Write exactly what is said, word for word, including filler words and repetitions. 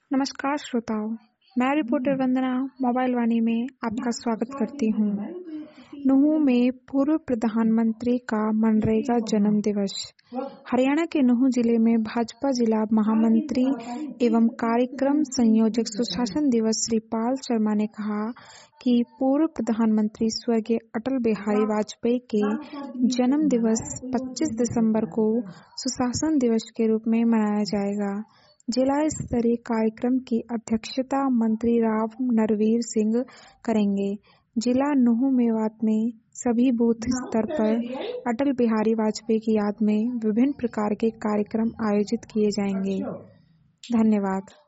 नमस्कार श्रोताओ, मैं रिपोर्टर वंदना मोबाइल वाणी में आपका स्वागत करती हूँ। नुहू में पूर्व प्रधानमंत्री का मनरेगा जन्म दिवस। हरियाणा के नुहू जिले में भाजपा जिला महामंत्री एवं कार्यक्रम संयोजक सुशासन दिवस श्री पाल शर्मा ने कहा कि पूर्व प्रधानमंत्री स्वर्गीय अटल बिहारी वाजपेयी के जन्म दिवस पच्चीस दिसंबर को सुशासन दिवस के रूप में मनाया जाएगा। जिला स्तरीय कार्यक्रम की अध्यक्षता मंत्री राव नरवीर सिंह करेंगे। जिला नुहू मेवात में सभी बूथ स्तर पर अटल बिहारी वाजपेयी की याद में विभिन्न प्रकार के कार्यक्रम आयोजित किए जाएंगे। धन्यवाद।